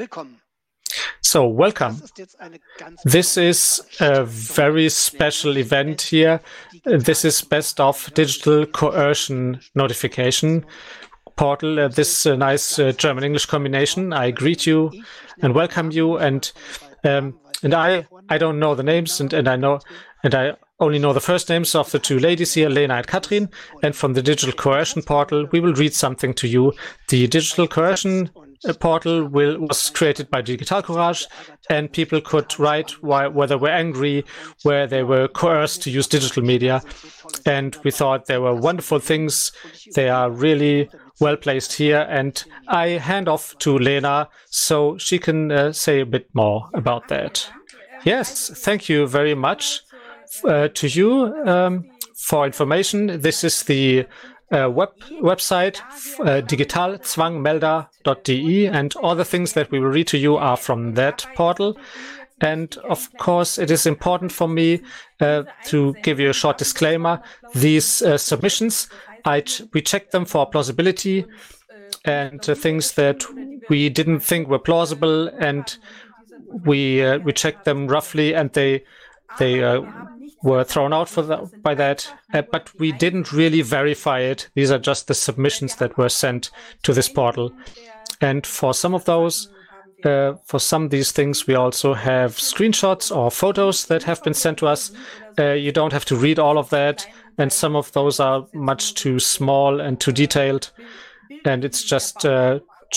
So, welcome. This is a very special event here. This is Best of Digital Coercion Notification Portal. This nice German-English combination. I greet you and welcome you. And I don't know the names, and I only know the first names of the two ladies here, Lena and Katrin. And from the Digital Coercion Portal, we will read something to you. The Digital Coercion Portal was created by Digital Courage, and people could write where they were angry, where they were coerced to use digital media. And we thought they were wonderful things. They are really well placed here. And I hand off to Lena so she can say a bit more about that. Yes, thank you very much to you for information. This is the website digitalzwangmelder.de, and all the things that we will read to you are from that portal. And of course, it is important for me to give you a short disclaimer. These submissions, we checked them for plausibility and things that we didn't think were plausible, and we checked them roughly, and they were thrown out by that, but we didn't really verify it. These are just the submissions that were sent to this portal. And for some of those, for some of these things, we also have screenshots or photos that have been sent to us. You don't have to read all of that, and some of those are much too small and too detailed. And it's just to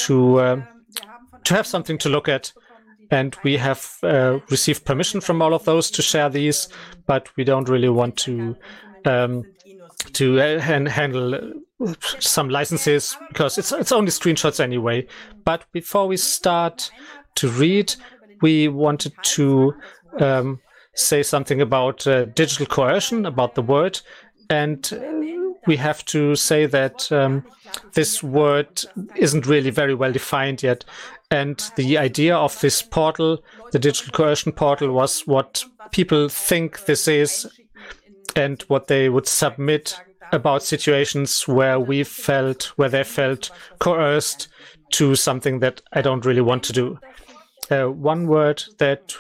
have something to look at. And we have received permission from all of those to share these, but we don't really want to handle some licenses because it's only screenshots anyway. But before we start to read, we wanted to say something about digital coercion, about the word, and we have to say that this word isn't really very well defined yet. And the idea of this portal, the Digital Coercion Portal, was what people think this is and what they would submit about situations where they felt coerced to something that I don't really want to do. One word that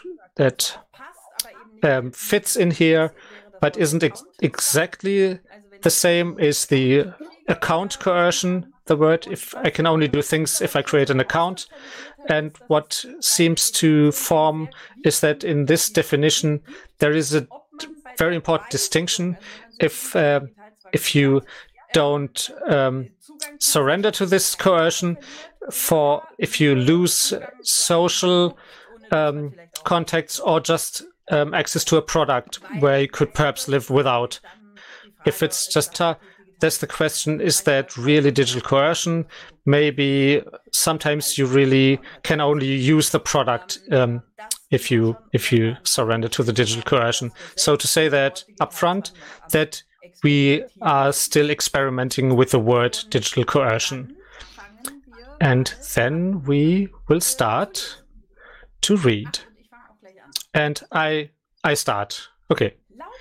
fits in here but isn't exactly the same is the account coercion. The word, if I can only do things if I create an account. And what seems to form is that in this definition, there is a very important distinction. If you don't surrender to this coercion, if you lose social contacts or just access to a product where you could perhaps live without. If it's just that's the question, is that really digital coercion? Maybe sometimes you really can only use the product if you surrender to the digital coercion. So to say that upfront, that we are still experimenting with the word digital coercion. And then we will start to read. And I start. Okay.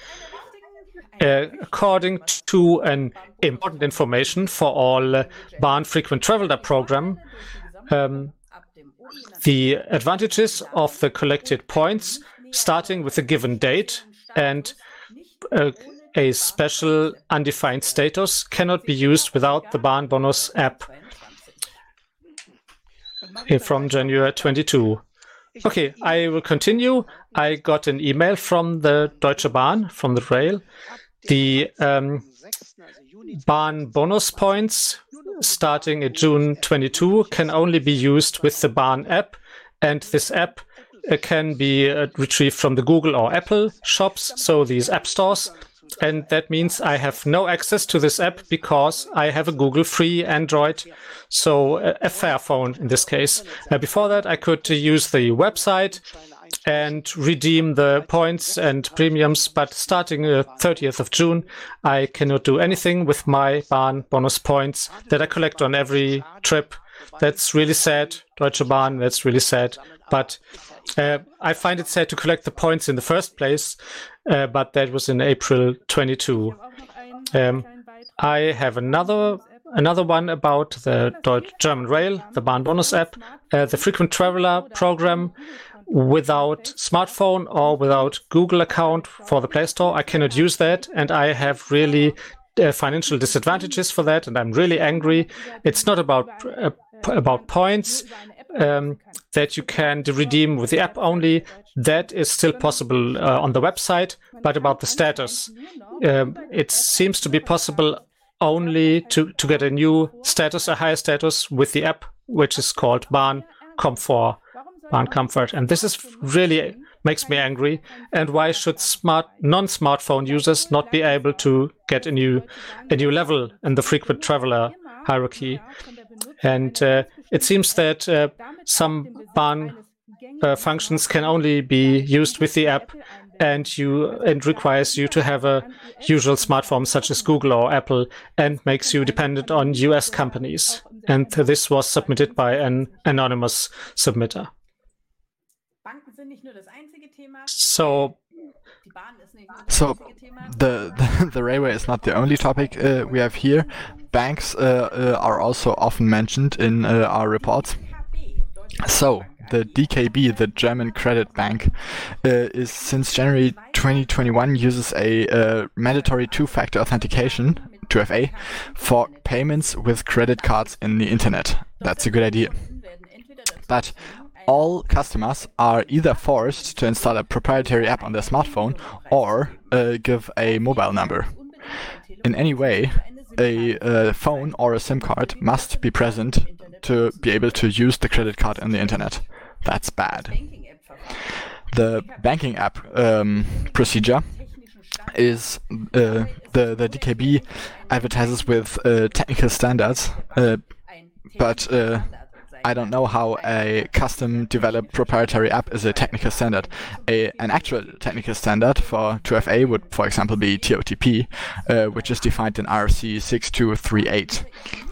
According to an important information for all Bahn Frequent Traveler program, the advantages of the collected points starting with a given date and a special undefined status cannot be used without the Bahn Bonus app from January 22. Okay, I will continue. I got an email from the Deutsche Bahn, from the rail. The Bahn bonus points starting in June 22 can only be used with the Bahn app, and this app can be retrieved from the Google or Apple shops, so these app stores. And that means I have no access to this app because I have a Google free Android, so a Fairphone in this case. Before that, I could use the website and redeem the points and premiums, but starting 30th of June, I cannot do anything with my Bahn bonus points that I collect on every trip. That's really sad, Deutsche Bahn, that's really sad. But I find it sad to collect the points in the first place, but that was in April 22. I have another another one about the German Rail, the Bahnbonus app, the frequent traveler program. Without smartphone or without Google account for the Play Store, I cannot use that, and I have really financial disadvantages for that, and I'm really angry. It's not about points that you can redeem with the app only. That is still possible on the website, but about the status. It seems to be possible only to get a new status, a higher status with the app, which is called Bahn Comfort. And this is really makes me angry. And why should non-smartphone users not be able to get a new level in the frequent traveler hierarchy? And it seems that some Bahn functions can only be used with the app, and requires you to have a usual smartphone such as Google or Apple, and makes you dependent on US companies. And this was submitted by an anonymous submitter. So the railway is not the only topic we have here. Banks are also often mentioned in our reports. So the DKB, the German Credit Bank, is since January 2021 uses a mandatory two-factor authentication, 2FA, for payments with credit cards in the internet. That's a good idea. But all customers are either forced to install a proprietary app on their smartphone or give a mobile number. In any way, a phone or a SIM card must be present to be able to use the credit card on the internet. That's bad. The banking app procedure is the DKB advertises with technical standards, but I don't know how a custom-developed proprietary app is a technical standard. An actual technical standard for 2FA would, for example, be TOTP, which is defined in RFC 6238.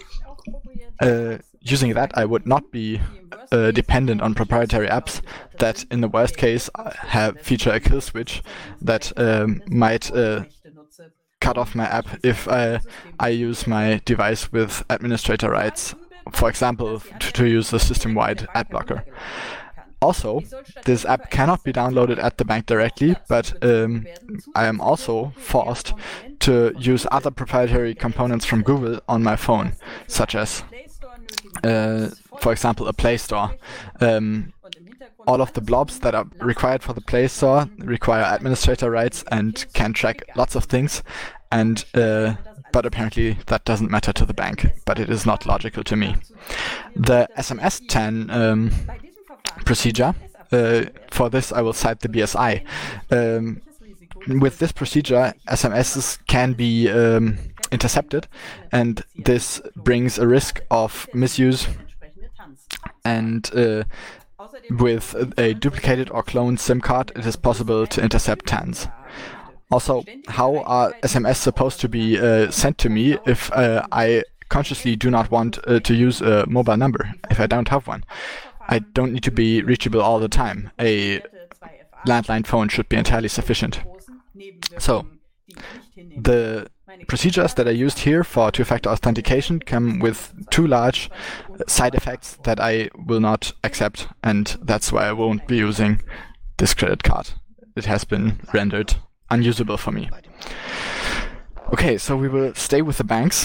Using that, I would not be dependent on proprietary apps that, in the worst case, feature a kill switch that might cut off my app if I use my device with administrator rights. For example, to use a system-wide ad blocker. Also, this app cannot be downloaded at the bank directly, but I am also forced to use other proprietary components from Google on my phone, such as, for example, a Play Store. All of the blobs that are required for the Play Store require administrator rights and can track lots of things, and but apparently that doesn't matter to the bank, but it is not logical to me. The SMS 10 procedure, for this I will cite the BSI. With this procedure, SMSs can be intercepted, and this brings a risk of misuse, and with a duplicated or cloned SIM card, it is possible to intercept TANs. Also, how are SMS supposed to be sent to me if I consciously do not want to use a mobile number, if I don't have one? I don't need to be reachable all the time. A landline phone should be entirely sufficient. So, the procedures that are used here for two-factor authentication come with two large side effects that I will not accept, and that's why I won't be using this credit card. It has been rendered unusable for me. Okay, so we will stay with the banks.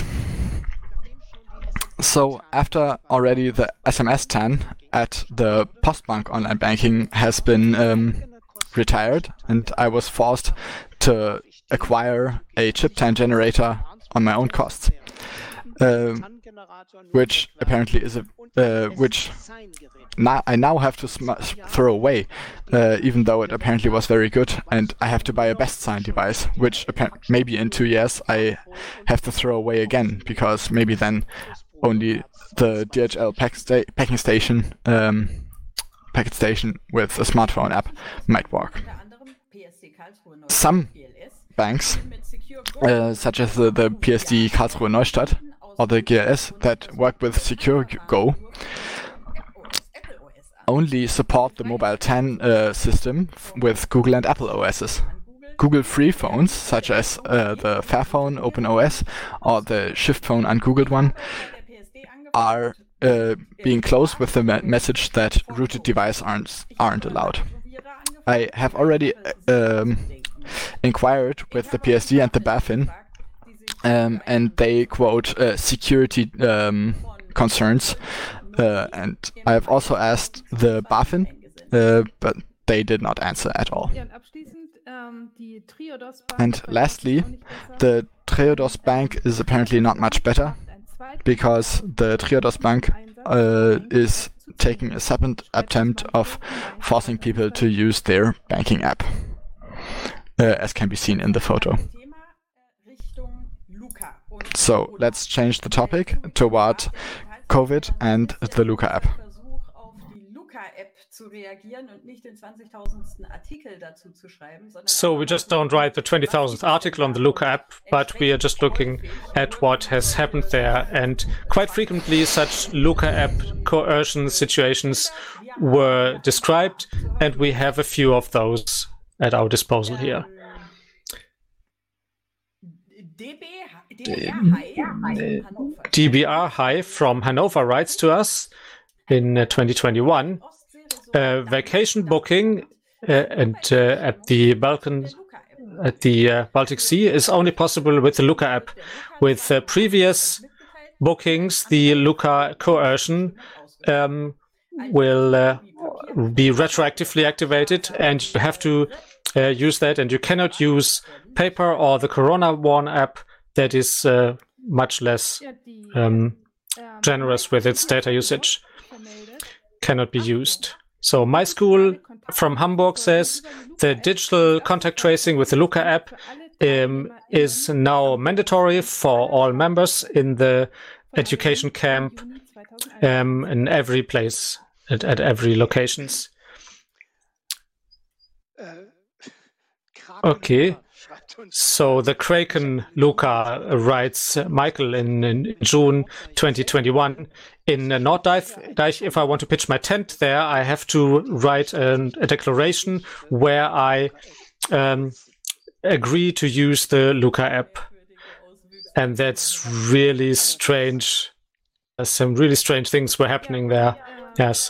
So after already the SMS 10 at the Postbank online banking has been retired, and I was forced to acquire a chip 10 generator on my own costs, which apparently is which I now have to throw away, even though it apparently was very good, and I have to buy a best sign device, which maybe in 2 years I have to throw away again, because maybe then only the DHL packet station with a smartphone app might work. Some banks, such as the PSD Karlsruhe Neustadt or the GLS that work with SecureGo, only support the Mobile 10 system with Google and Apple OSs. Google free phones, such as the Fairphone OpenOS or the Shift phone ungoogled one, are being closed with the message that rooted devices aren't allowed. I have already inquired with the PSD and the BaFin, and they quote security concerns. And I have also asked the BaFin, but they did not answer at all. And lastly, the Triodos Bank is apparently not much better, because the Triodos Bank is taking a second attempt of forcing people to use their banking app, as can be seen in the photo. So let's change the topic toward COVID and the Luca app. So we just don't write the 20,000th article on the Luca app, but we are just looking at what has happened there. And quite frequently such Luca app coercion situations were described, and we have a few of those at our disposal here. DBR High from Hanover writes to us in 2021, vacation booking at the Baltic Sea is only possible with the Luca app. With previous bookings, the Luca coercion will be retroactively activated, and you have to use that, and you cannot use Paper or the Corona Warn app that is much less generous with its data usage. Cannot be used. So my school from Hamburg says the digital contact tracing with the Luca app is now mandatory for all members in the education camp in every place, at every locations. Okay. So the Kraken Luca writes, Michael, in June 2021, in Norddeich, if I want to pitch my tent there, I have to write a declaration where I agree to use the Luca app. And that's really strange. Some really strange things were happening there. Yes.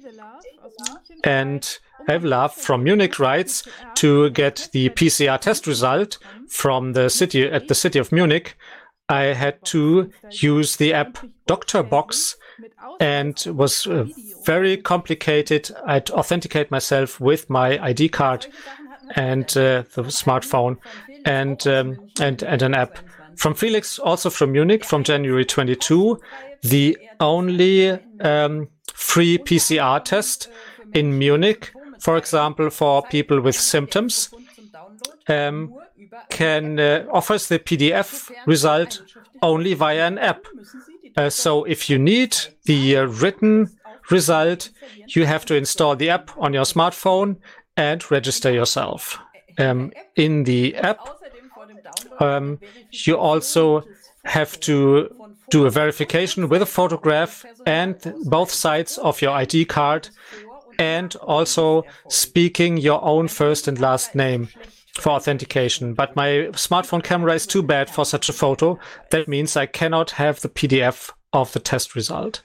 And Evlaf from Munich writes, to get the PCR test result from the city of Munich, I had to use the app DoctorBox, and it was very complicated. I'd authenticate myself with my ID card and the smartphone and an app. From Felix, also from Munich, from January 22, the only free PCR test in Munich, for example, for people with symptoms, offers the PDF result only via an app. So if you need the written result, you have to install the app on your smartphone and register yourself. In the app, you also have to do a verification with a photograph and both sides of your ID card, and also speaking your own first and last name for authentication. But my smartphone camera is too bad for such a photo. That means I cannot have the PDF of the test result.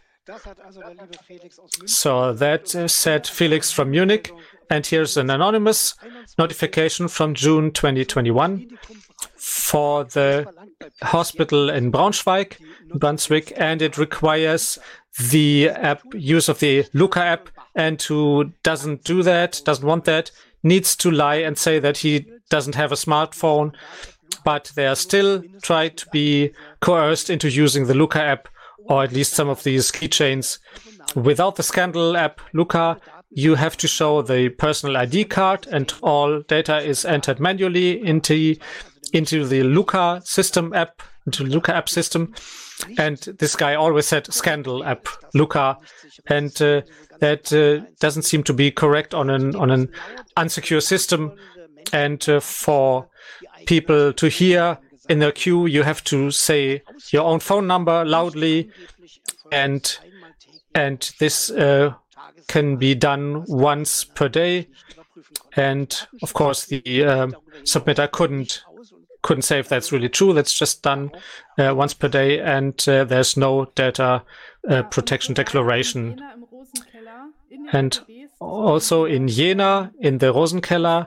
So that said Felix from Munich. And here's an anonymous notification from June 2021 for the hospital in Braunschweig, Brunswick, and it requires the use of the Luca app, and who doesn't want that, needs to lie and say that he doesn't have a smartphone, but they are still trying to be coerced into using the Luca app, or at least some of these keychains. Without the Scandal app Luca, you have to show the personal ID card, and all data is entered manually into the Luca system app, into the Luca app system. And this guy always said Scandal app Luca, and that doesn't seem to be correct on an unsecure system. And for people to hear in the queue, you have to say your own phone number loudly, and this can be done once per day. And of course, the submitter couldn't say if that's really true. That's just done once per day, and there's no data protection declaration. And also in Jena, in the Rosenkeller,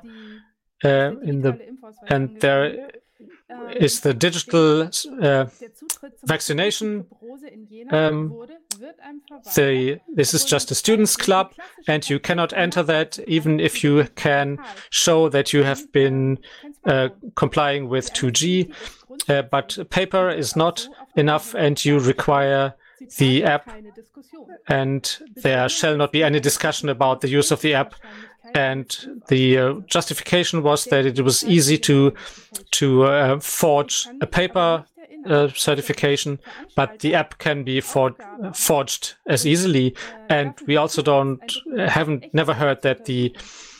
and there is the digital vaccination. This is just a students' club, and you cannot enter that even if you can show that you have been complying with 2G. But paper is not enough, and you require the app, and there shall not be any discussion about the use of the app. And the justification was that it was easy to forge a paper certification, but the app can be forged as easily. And we also never heard that the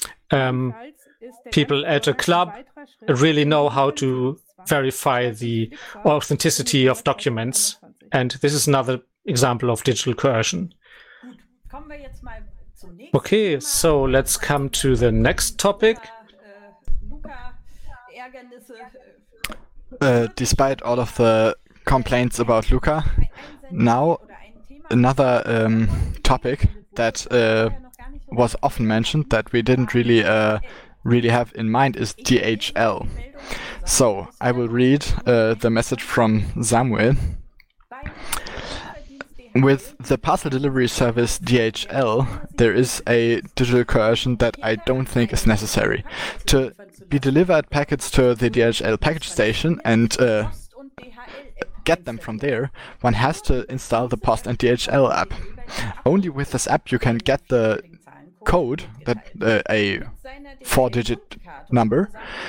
people at a club really know how to verify the authenticity of documents. And this is another example of digital coercion. Okay, so let's come to the next topic. Despite all of the complaints about Luca, now another topic that was often mentioned that we didn't really have in mind is DHL. So I will read the message from Samuel. With the parcel delivery service DHL, there is a digital coercion that I don't think is necessary. To be delivered packets to the DHL package station and get them from there, one has to install the Post and DHL app. Only with this app you can get the code, that a 4-digit number,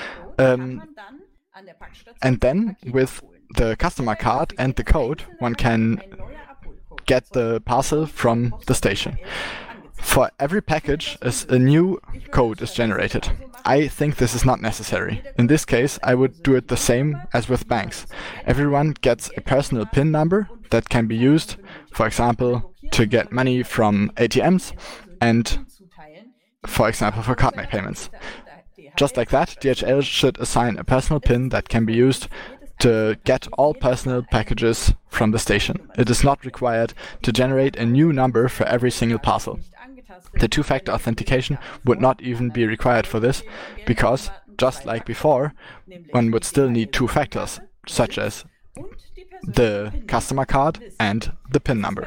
and then with the customer card and the code, one can get the parcel from the station. For every package, a new code is generated. I think this is not necessary. In this case, I would do it the same as with banks. Everyone gets a personal PIN number that can be used, for example, to get money from ATMs and, for example, for card payments. Just like that, DHL should assign a personal PIN that can be used to get all personal packages from the station. It is not required to generate a new number for every single parcel. The two-factor authentication would not even be required for this, because, just like before, one would still need two factors, such as the customer card and the PIN number.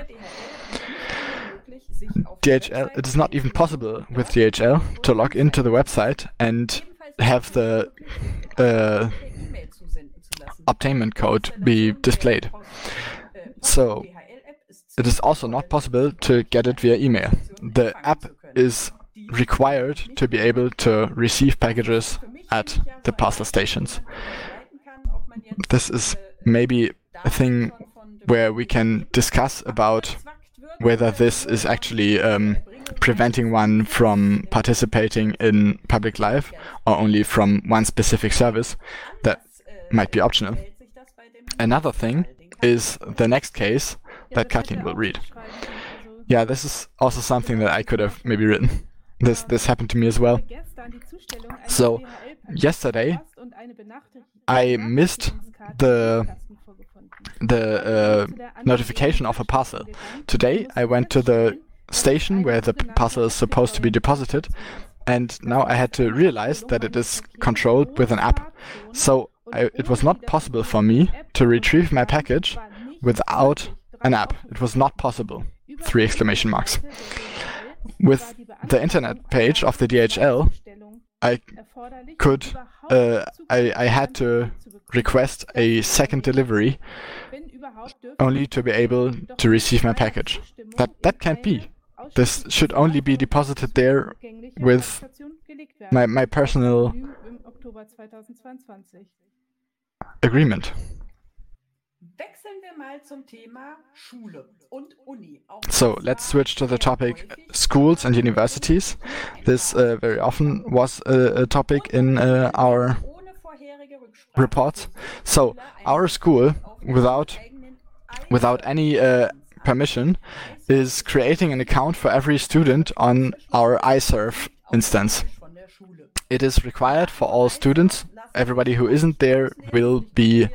It is not even possible with DHL to log into the website and have the obtainment code be displayed. So it is also not possible to get it via email. The app is required to be able to receive packages at the parcel stations. This is maybe a thing where we can discuss about whether this is actually preventing one from participating in public life or only from one specific service. That might be optional. Another thing is the next case that Kathleen will read. Yeah, this is also something that I could have maybe written. This happened to me as well. So, yesterday I missed the notification of a parcel. Today I went to the station where the parcel is supposed to be deposited, and now I had to realize that it is controlled with an app. So it was not possible for me to retrieve my package without an app. It was not possible. 3 exclamation marks. With the internet page of the DHL, I had to request a second delivery only to be able to receive my package. That can't be. This should only be deposited there with my personal agreement. So let's switch to the topic schools and universities. This very often was a topic in our reports. So our school, without any permission, is creating an account for every student on our iServe instance. It is required for all students. Everybody who isn't there will be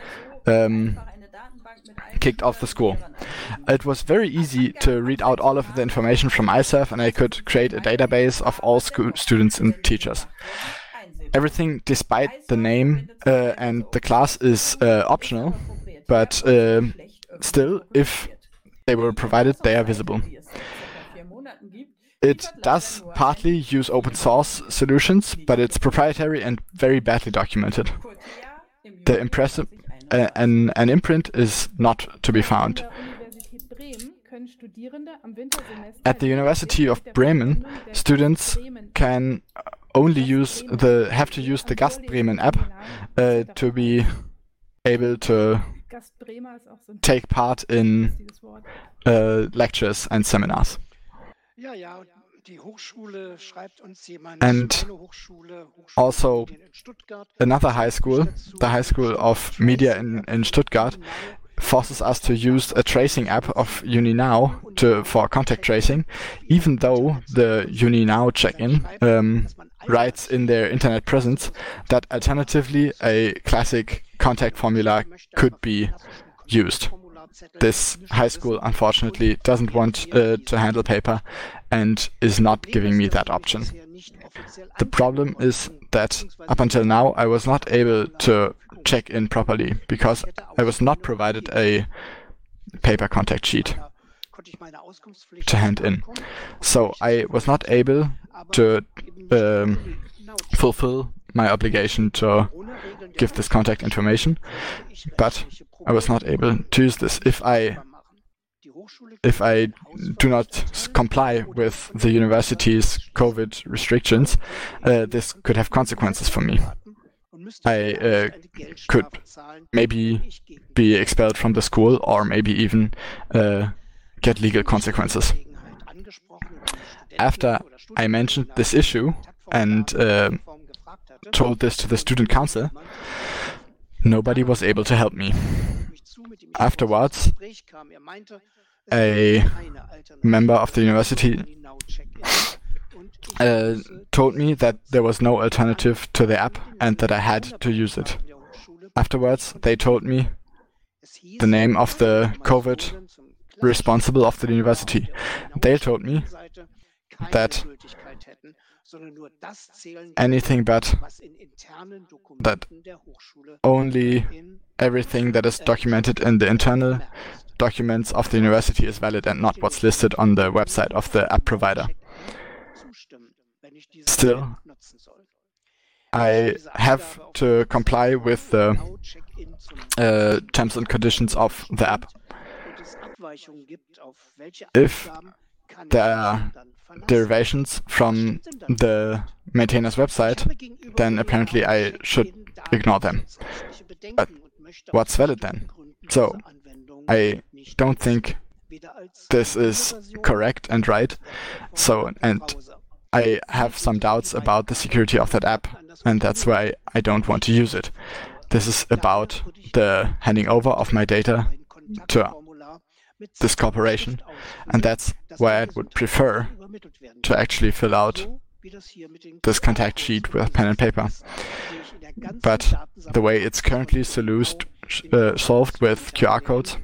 kicked off the school. It was very easy to read out all of the information from iSurf, and I could create a database of all students and teachers. Everything despite the name and the class is optional, but still, if they were provided, they are visible. It does partly use open source solutions, but it's proprietary and very badly documented. The an imprint is not to be found. At the University of Bremen, students can only have to use the GastBremen app to be able to take part in lectures and seminars. And also another high school, the High School of Media in Stuttgart, forces us to use a tracing app of UniNow for contact tracing, even though the UniNow check-in writes in their internet presence that alternatively a classic contact formula could be used. This high school, unfortunately, doesn't want to handle paper and is not giving me that option. The problem is that up until now I was not able to check in properly because I was not provided a paper contact sheet to hand in. So I was not able to fulfill my obligation to give this contact information, but I was not able to use this. If I do not comply with the university's COVID restrictions, this could have consequences for me. I could maybe be expelled from the school or maybe even get legal consequences. After I mentioned this issue and told this to the student council, nobody was able to help me. Afterwards, a member of the university told me that there was no alternative to the app and that I had to use it. Afterwards, they told me the name of the COVID responsible of the university. They told me that anything but that only everything that is documented in the internal documents of the university is valid and not what's listed on the website of the app provider. Still, I have to comply with the terms and conditions of the app. If there are derivations from the maintainer's website, then apparently I should ignore them. But what's valid then? So, I don't think this is correct and right. And I have some doubts about the security of that app, and that's why I don't want to use it. This is about the handing over of my data to this corporation, and that's why I would prefer to actually fill out this contact sheet with pen and paper. But the way it's currently solved with QR codes,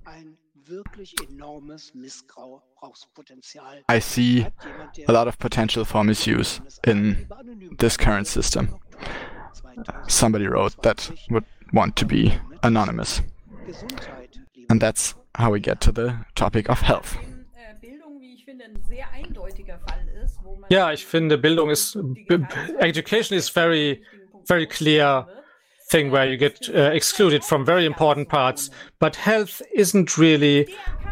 I see a lot of potential for misuse in this current system. Somebody wrote that would want to be anonymous. And that's how we get to the topic of health. Ja, ich finde, education is very clear thing where you get excluded from very important parts, but health isn't really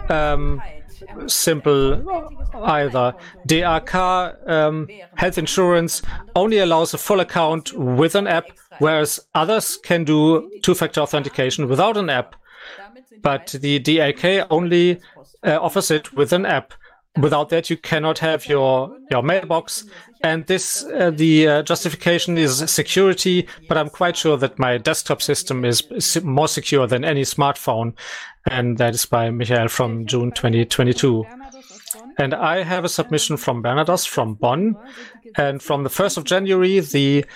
simple either. DRK health insurance only allows a full account with an app, whereas others can do two-factor authentication without an app. But the DAK only offers it with an app. Without that, you cannot have your mailbox. And this, the justification is security, but I'm quite sure that my desktop system is more secure than any smartphone. And that is by Michael from June 2022. And I have a submission from Bernados from Bonn. And from the 1st of January, the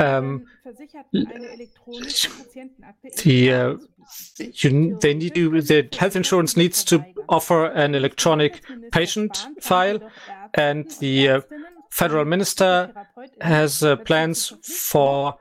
health insurance needs to offer an electronic patient file, and the federal minister has plans for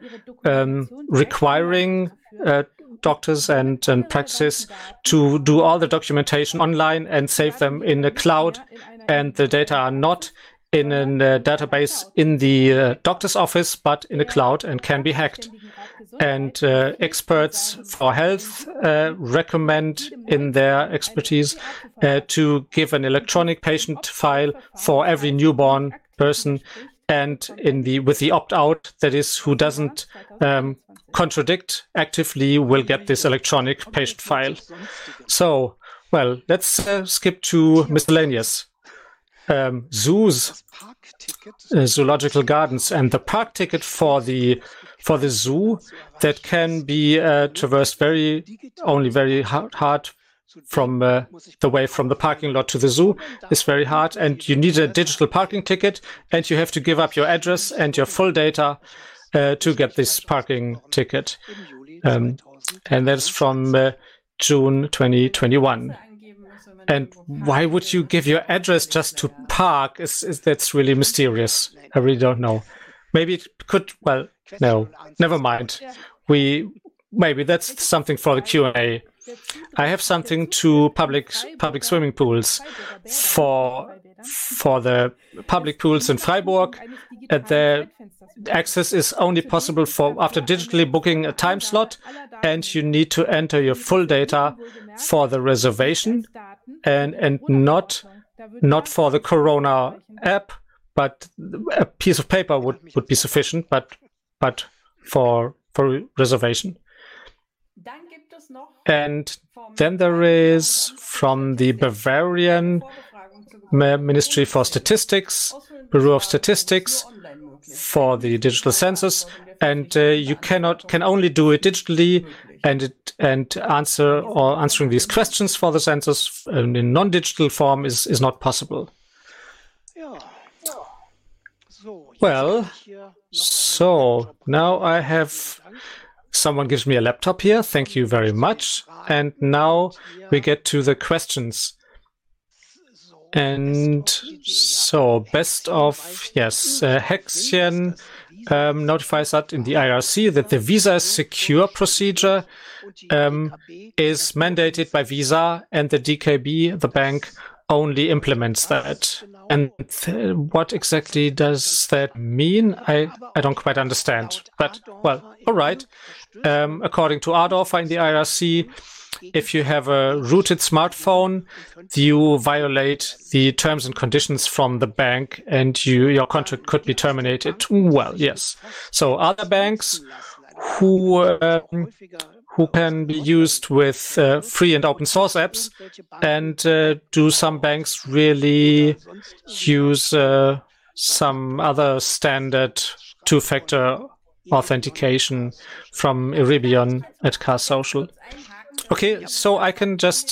requiring doctors and practices to do all the documentation online and save them in the cloud, and the data are not in a database in the doctor's office, but in the cloud and can be hacked. And experts for health recommend in their expertise to give an electronic patient file for every newborn person, and with the opt-out, that is, who doesn't contradict actively, will get this electronic patient file. So, well, let's skip to miscellaneous. Zoos, zoological gardens, and the park ticket for the zoo that can be traversed only very hard from the way from the parking lot to the zoo is very hard, and you need a digital parking ticket, and you have to give up your address and your full data to get this parking ticket, and that's from June 2021. And why would you give your address just to park? That's really mysterious. I really don't know. Maybe it could. Well, no, never mind. Maybe that's something for the Q&A. I have something to public swimming pools. For the public pools in Freiburg, the access is only possible after digitally booking a time slot, and you need to enter your full data for the reservation, and not for the Corona app, but a piece of paper would be sufficient, but for reservation. And then there is from the Bavarian Ministry for Statistics, Bureau of Statistics, for the digital census, and you can only do it digitally, and answering these questions for the census in non-digital form is not possible. Well, so now I have someone gives me a laptop here. Thank you very much. And now we get to the questions. And so best of, yes, Hexien notifies that in the IRC that the Visa secure procedure is mandated by Visa, and the DKB, the bank, only implements that. And what exactly does that mean? I don't quite understand. But, well, all right. According to Ardorfer in the IRC, if you have a rooted smartphone, you violate the terms and conditions from the bank, and your contract could be terminated. Well, yes. So other banks who can be used with free and open source apps, and do some banks really use some other standard two-factor authentication from Iribion at Car Social? Okay, so I can just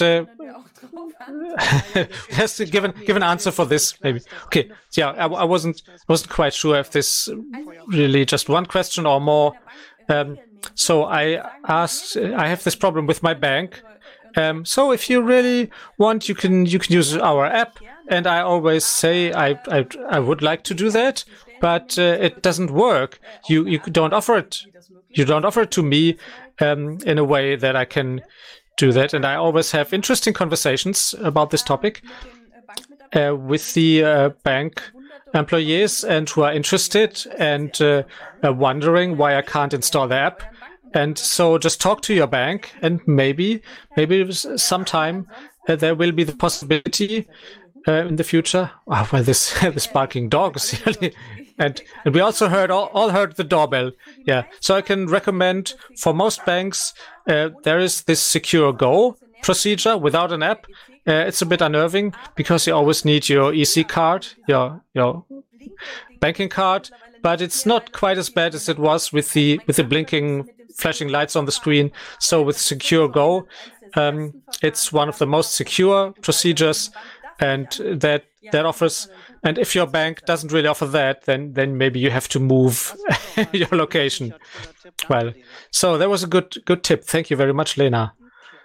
has to give an answer for this, maybe. Okay, yeah, I wasn't quite sure if this really just one question or more. So I asked, I have this problem with my bank. So if you really want, you can use our app, and I always say I would like to do that, but it doesn't work. You don't offer it. You don't offer it to me in a way that I can do that. And I always have interesting conversations about this topic with the bank employees, and who are interested and wondering why I can't install the app. And so just talk to your bank, and maybe sometime there will be the possibility in the future. Oh, well, this barking dog is really, and we also all heard the doorbell. Yeah, so I can recommend for most banks there is this Secure Go procedure without an app. It's a bit unnerving because you always need your EC card, your banking card, but it's not quite as bad as it was with the blinking flashing lights on the screen. So with Secure Go, it's one of the most secure procedures, and that that offers. And if your bank doesn't really offer that, then maybe you have to move your location. Well, so that was a good tip. Thank you very much, Lena.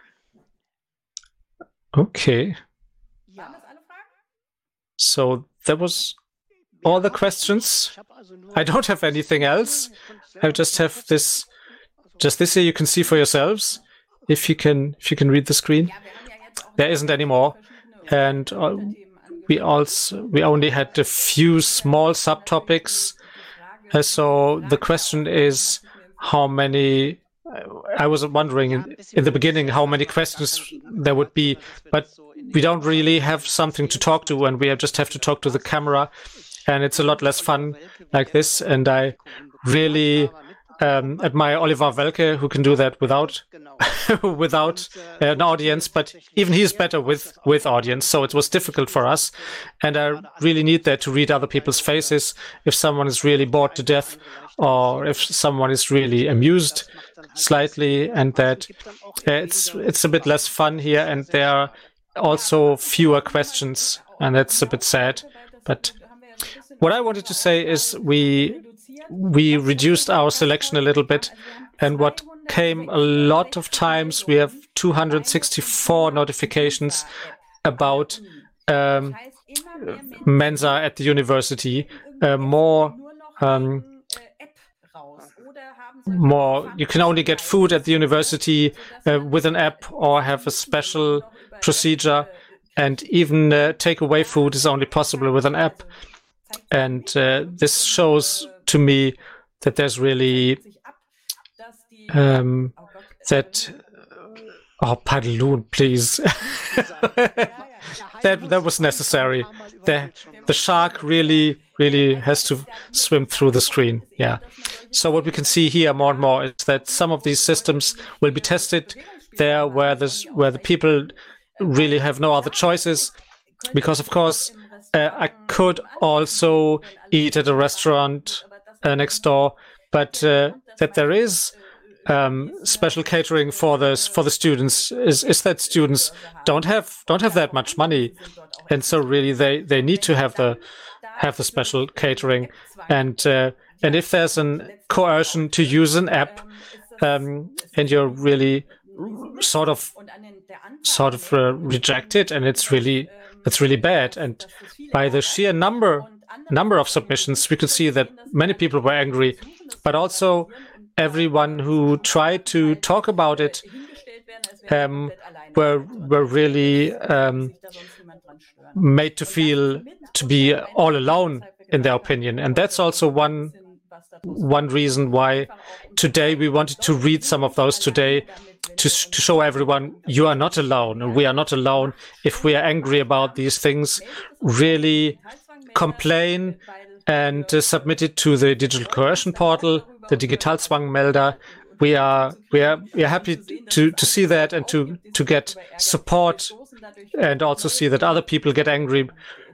Okay. So that was all the questions. I don't have anything else. I just have this here you can see for yourselves. If you can read the screen. There isn't any more. And we only had a few small subtopics. So the question is how many. I was wondering in the beginning how many questions there would be, but we don't really have something to talk to, and we just have to talk to the camera, and it's a lot less fun like this. And I really admire Oliver Welke, who can do that without an audience, but even he's better with audience. So it was difficult for us, and I really need that to read other people's faces if someone is really bored to death or if someone is really amused slightly, and that it's a bit less fun here, and there are also fewer questions, and that's a bit sad. But what I wanted to say is we reduced our selection a little bit, and what came a lot of times, we have 264 notifications about Mensa at the university, more you can only get food at the university with an app or have a special procedure, and even takeaway food is only possible with an app. And this shows to me that there's really Padloon, please. that was necessary. The shark really has to swim through the screen. Yeah. So what we can see here more and more is that some of these systems will be tested there where the people really have no other choices, because of course I could also eat at a restaurant next door, but that there is special catering for the students is that students don't have that much money, and so really they need to have the special catering, and if there's an coercion to use an app, and you're really sort of reject it, and it's really bad. And by the sheer number of submissions, we could see that many people were angry, but also everyone who tried to talk about it were really made to feel to be all alone in their opinion. And that's also one reason why today we wanted to read some of those today, to show everyone you are not alone, and we are not alone. If we are angry about these things, really complain and submit it to the digital coercion portal, the Digitalzwangmelder. We are happy to see that and to get support, and also see that other people get angered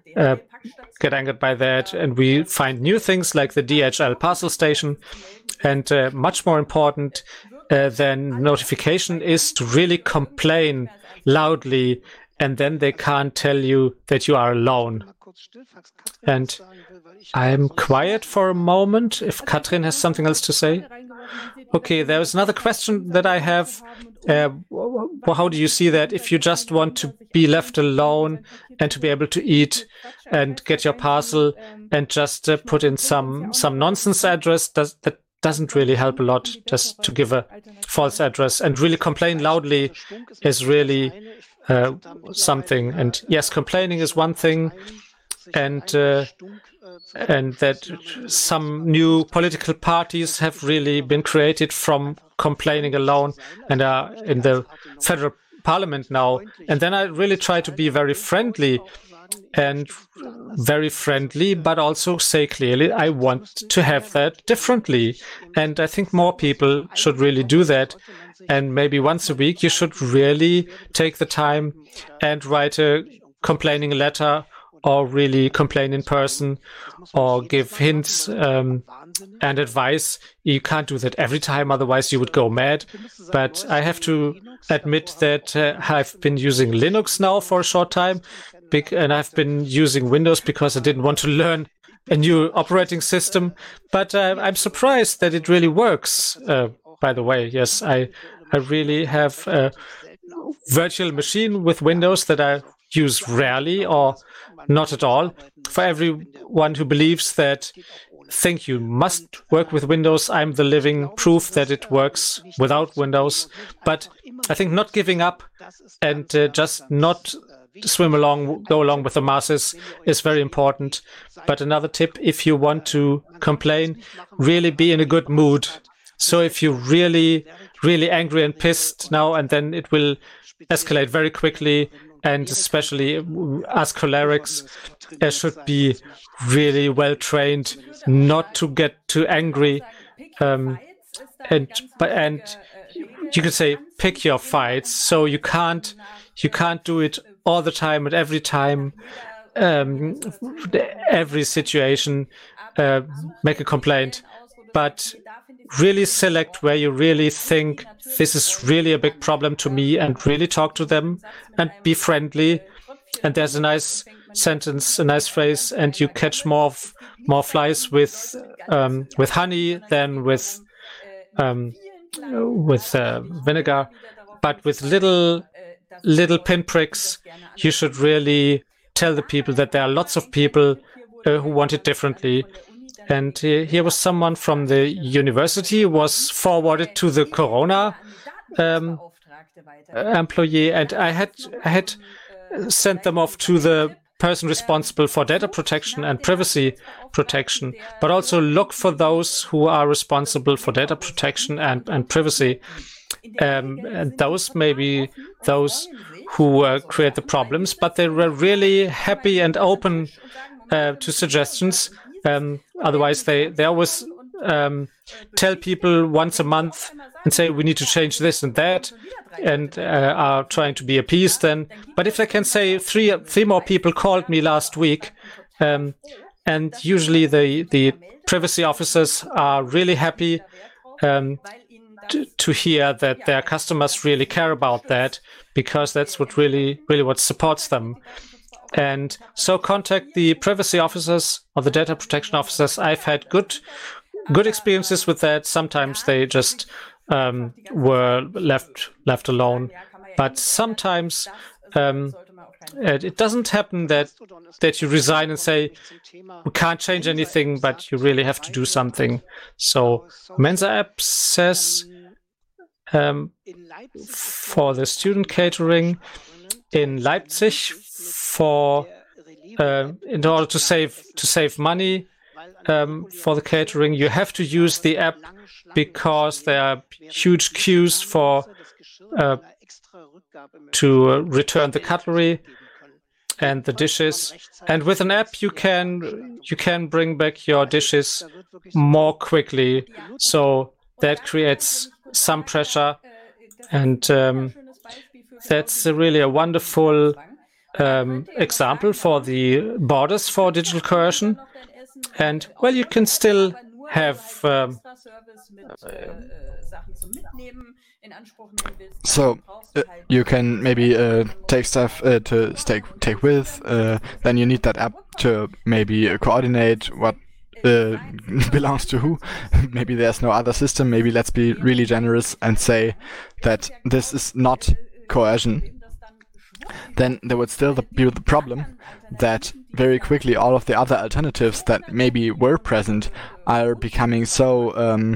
by that, and we find new things like the DHL parcel station. And much more important than notification is to really complain loudly, and then they can't tell you that you are alone. And I'm quiet for a moment if Katrin has something else to say. Okay, there's another question that I have. How do you see that if you just want to be left alone and to be able to eat and get your parcel and just put in some nonsense address? That doesn't really help a lot, just to give a false address, and really complain loudly is really something. And yes, complaining is one thing, and that some new political parties have really been created from complaining alone and are in the federal parliament now. And then I really try to be very friendly, but also say clearly I want to have that differently. And I think more people should really do that. And maybe once a week you should really take the time and write a complaining letter, or really complain in person, or give hints and advice. You can't do that every time, otherwise you would go mad. But I have to admit that I've been using Linux now for a short time, and I've been using Windows because I didn't want to learn a new operating system. But I'm surprised that it really works. By the way, yes, I really have a virtual machine with Windows that I use rarely or not at all. For everyone who believes that think you must work with Windows, I'm the living proof that it works without Windows. But I think not giving up and just not go along with the masses is very important. But another tip, if you want to complain, really be in a good mood. So if you're really, really angry and pissed now and then, it will escalate very quickly. And especially us cholerics should be really well trained not to get too angry. And you could say pick your fights. So you can't do it all the time at every time, every situation, make a complaint, but really select where you really think this is really a big problem to me and really talk to them and be friendly. And there's a nice sentence, a nice phrase, and you catch more flies with honey than with vinegar. But with little pinpricks, you should really tell the people that there are lots of people who want it differently. And here was someone from the university was forwarded to the Corona employee, and I had sent them off to the person responsible for data protection and privacy protection, but also look for those who are responsible for data protection and privacy. And those may be those who create the problems, but they were really happy and open to suggestions. Otherwise, they always tell people once a month and say, we need to change this and that, and are trying to be appeased then. But if I can say three more people called me last week, and usually the privacy officers are really happy to hear that their customers really care about that, because that's what really what supports them. And so contact the privacy officers or the data protection officers. I've had good experiences with that. Sometimes they just were left alone, but sometimes it doesn't happen that you resign and say we can't change anything, but you really have to do something. So Mensa app says for the student catering in Leipzig, in order to save money for the catering, you have to use the app because there are huge queues to return the cutlery and the dishes. And with an app, you can bring back your dishes more quickly. So that creates some pressure, and that's really a wonderful example for the borders for digital coercion. And well, you can still have so you can maybe take stuff to take with. Then you need that app to maybe coordinate what belongs to who. Maybe there's no other system. Maybe let's be really generous and say that this is not coercion. Then there would still be the problem that very quickly all of the other alternatives that maybe were present are becoming so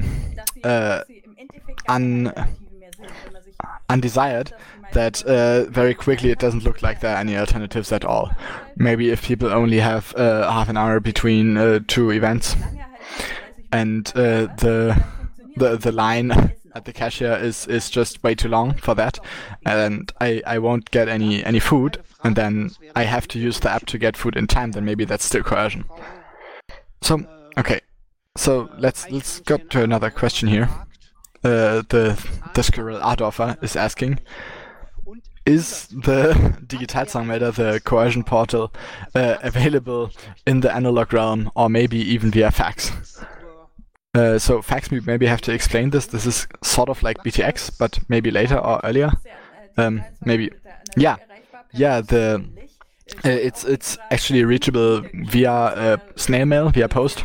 undesired that very quickly it doesn't look like there are any alternatives at all. Maybe if people only have half an hour between two events, and the line at the cashier is just way too long for that, and I won't get any food, and then I have to use the app to get food in time, then maybe that's still coercion. So okay, so let's go to another question here. The squirrel Adorfer is asking, is the Digitalzahlmelder, the coercion portal, available in the analog realm, or maybe even via fax? So fax, we maybe have to explain this. This is sort of like BTX, but maybe later or earlier. Maybe, yeah. It's actually reachable via snail mail, via post,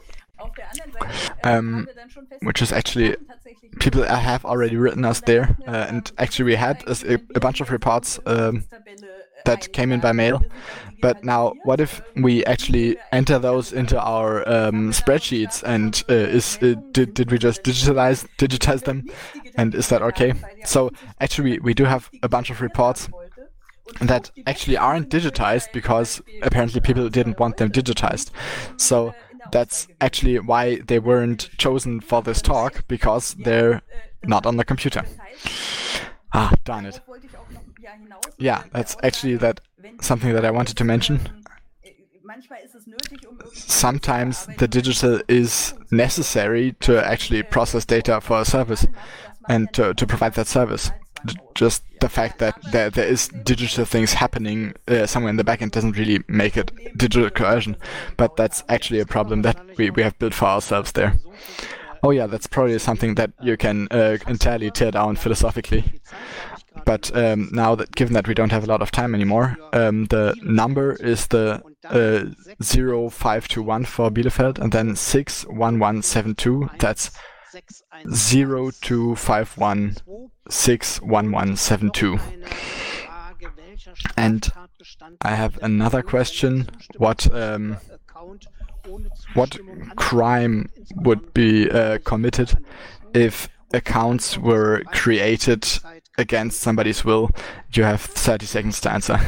which is actually people have already written us there, and actually we had a bunch of reports that came in by mail. But now, what if we actually enter those into our spreadsheets, and did we just digitize them, and is that okay? So actually, we do have a bunch of reports that actually aren't digitized because apparently people didn't want them digitized. So that's actually why they weren't chosen for this talk, because they're not on the computer. Ah, darn it. Yeah, that's actually something that I wanted to mention. Sometimes the digital is necessary to actually process data for a service and to provide that service. Just the fact that there is digital things happening somewhere in the backend doesn't really make it digital coercion, but that's actually a problem that we have built for ourselves there. Oh yeah, that's probably something that you can entirely tear down philosophically. But now that, given that we don't have a lot of time anymore, the number is the 0521 for Bielefeld, and then 61172. That's 0251 61172. And I have another question. What crime would be committed if accounts were created against somebody's will? You have 30 seconds to answer.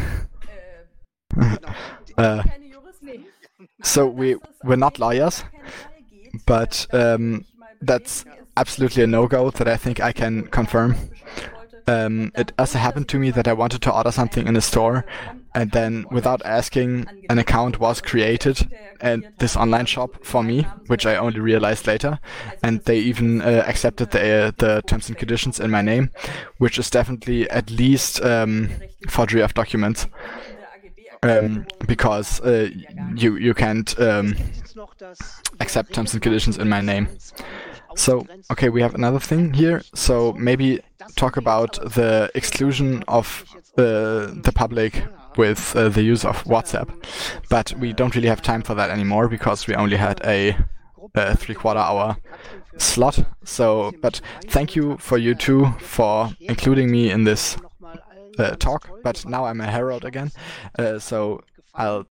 So we're not lawyers, but that's absolutely a no-go that I think I can confirm. It also happened to me that I wanted to order something in a store, and then without asking, an account was created at this online shop for me, which I only realized later, and they even accepted the terms and conditions in my name, which is definitely at least forgery of documents, because you can't accept terms and conditions in my name. So, okay, we have another thing here. So maybe talk about the exclusion of the public with the use of WhatsApp. But we don't really have time for that anymore because we only had a 3/4 hour slot. So, but thank you for you two for including me in this talk. But now I'm a herald again. So I'll